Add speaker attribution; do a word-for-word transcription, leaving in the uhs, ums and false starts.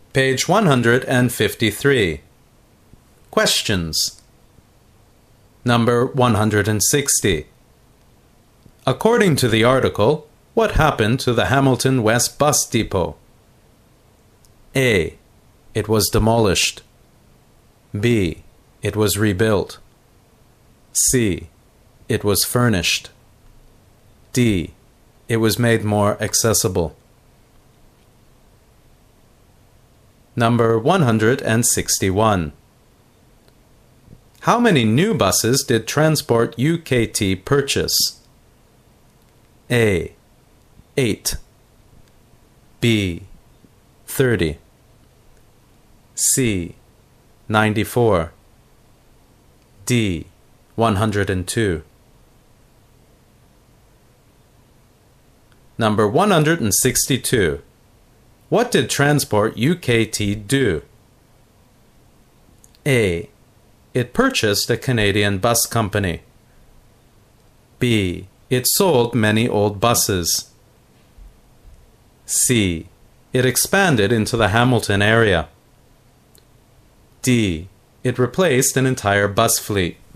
Speaker 1: Page one hundred fifty-three. Questions. Number one hundred sixty. According to the article, what happened to the Hamilton West Bus Depot? A. It was demolished. B. It was rebuilt. C. It was furnished. D. It was made more accessible. Number one hundred sixty-one. How many new buses did Transport U K T purchase? A. eight. B. thirty. C. ninety-four. D. one hundred two. Number one hundred sixty-two. What did Transport U K T do? A. It purchased a Canadian bus company. B. It sold many old buses. C. It expanded into the Hamilton area. D. It replaced an entire bus fleet.